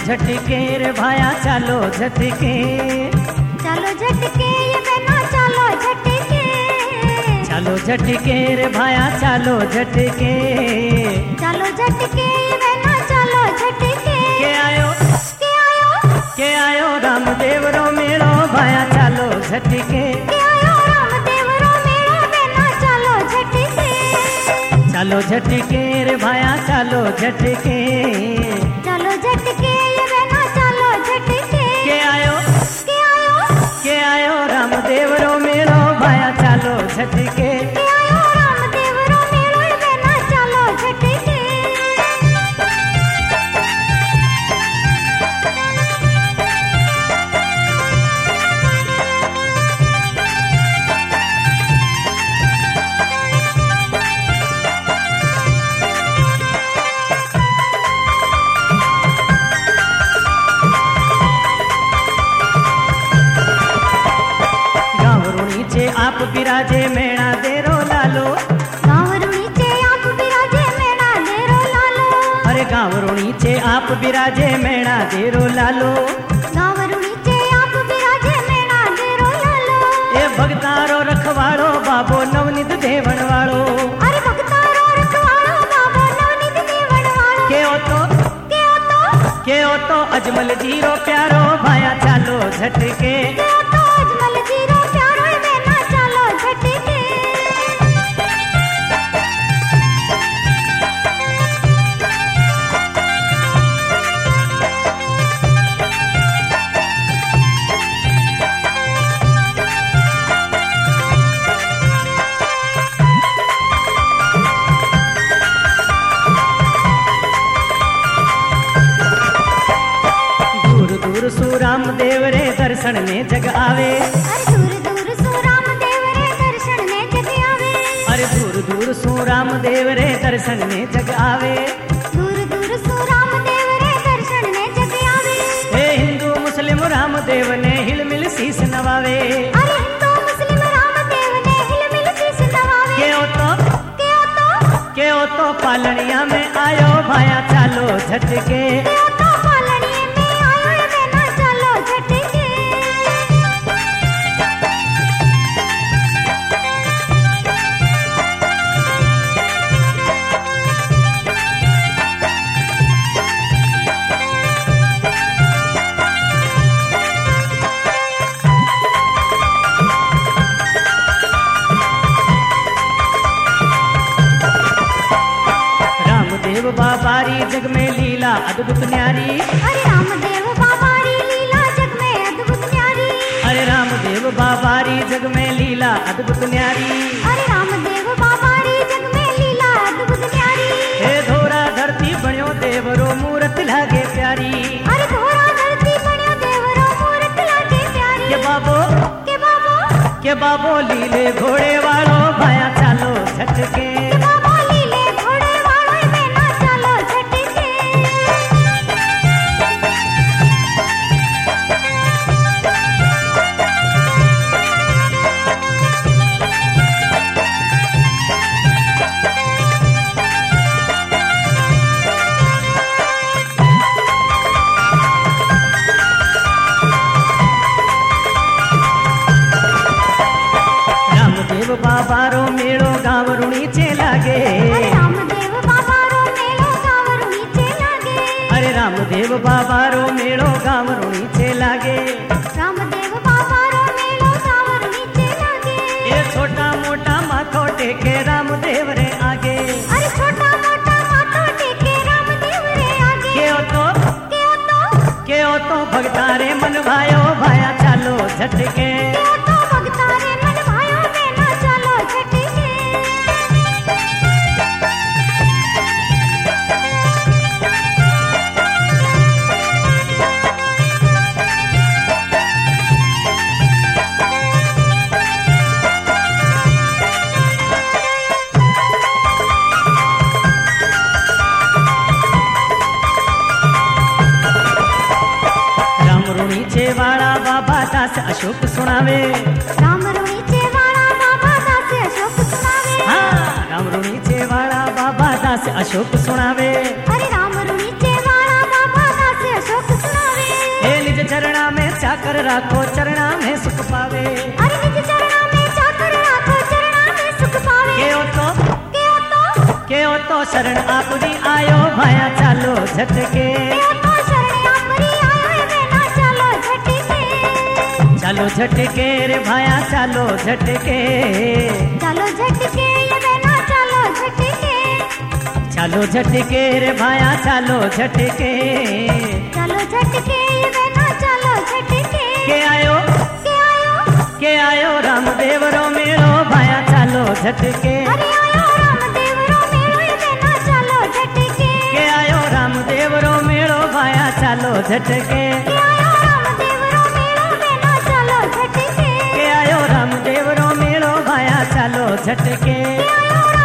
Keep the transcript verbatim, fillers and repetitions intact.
झटके रे भाया चालो झटके, चलो झटके ये बहना चलो झटके, चलो झटके रे भाया चालो झटके, चलो झटके ये बहना चलो झटके। के आयो के आयो के आयो रामदेव रो मेलो भाया चालो झटके, के आयो रामदेव रो मेलो बहना चलो झटके, चालो झटके रे भाया चालो झटके, चलो झटके ये बहना चलो झटके। के आयो के आयो के आयो रामदेव रो मेलो भाया चालो झटके, के आयो रामदेव रो मेलो बहना चलो झटके। आप बिराजे मेणा देरो लालो, गावरुणी चे आप बिराजे मेणा देरो लालो, अरे गावरुणी चे आप बिराजे मेणा देरो लालो, गावरुणी चे आप बिराजे मेणा देरो लालो। ए भगतारो रखवाड़ो बाबो नवनीत देवण वाळो, अरे भगतारो रखवाड़ो बाबो नवनीत देवण वाळो। के ओ तो के ओ तो के ओ तो अजमल जीरो प्यारो भाया चालो झटके, के ओ तो अजमल जीरो प्यारो बहना चलो झटके। दूर दूर सु रामदेव रे दर्शन में जग आवे, अरे दूर दूर सु रामदेव रे दर्शन में जग आवे, अरे दूर दूर सु रामदेव रे दर्शन में जग आवे, दूर दूर सु रामदेव रे दर्शन में जग आवे। हे हिंदू मुस्लिम रामदेव ने हिलमिल शीस नवावे, अरे हिंदू मुस्लिम रामदेव ने हिलमिल शीस नवावे। के ओ तो के ओ तो के ओ तो पालनिया में आयो भाया चालो झटके, के ओ तो पालनिए में आयो ये बहना चलो झटके। रामदेव बाबारी जग में लीला अद्भुत न्यारी, अरे रामदेव बाबारी लीला जग में अद्भुत न्यारी, अरे रामदेव बाबारी जग में लीला अद्भुत न्यारी, अरे रामदेव बाबारी जग में लीला अद्भुत न्यारी। हे धोरा धरती बण्यो देवरो मूरत लागे प्यारी, अरे घोड़ा धरती बण्यो देवरो मूरत लागे प्यारी। के बाबो के बाबो के बाबो लीले घोड़े वालो भाया चालो झटके, के बाबो लीले घोड़े वालो ये बहना चलो झटके। रामदेव बाबारो मेळो गावरुणी चे लागे, अरे रामदेव बाबारो मेलो गावरुणी चे लागे, अरे रामदेव बाबारो मेळो गावरुणी चे लागे, रामदेव बाबारो मेलो गावरुणी चे लागे। ये छोटा मोटा माथो टेके रामदेव रे आगे, अरे छोटा मोटा माथो टेके रामदेव रे आगे। के ओ तो के ओ तो के ओ तो भगतारे मन भायो भाया चालो झटके, के ओ तो भगतारे मन भायो बहना चलो झटके। दास अशोक सुनावे, राम रुणीचे वाला बाबा दास अशोक सुनावे। हाँ राम रुणीचे वाला बाबा दास अशोक सुनावे। अरे राम रुणीचे वाला बाबा दास अशोक सुनावे। चाकर राखो चरणा में सुख पावे। अरे निज चरणा में चाकर राखो चरणा में सुख पावे। के हो तो के हो तो के हो तो शरण आपरी आयो भाया चालो झटके। के हो तो शरण आपरी आयो बेना चलो झटके। चालो झटके रे भाया चालो झटके। चलो झटके ये बेना चलो झटके। चालो झटके रे भाया चालो झटके। चलो झटके ये बेना चलो झटके। के आयो के आयो के आयो रामदेव रो मेलो भाया चालो झटके। अरे आयो रामदेव रो मेलो ये बेना चलो झटके। के आयो रामदेव रो मेलो भाया चालो झटके। के आयो रामदेव रो मेलो बेना चलो झटके। के आयो रामदेव रो मेलो भाया चालो झटके। के आयो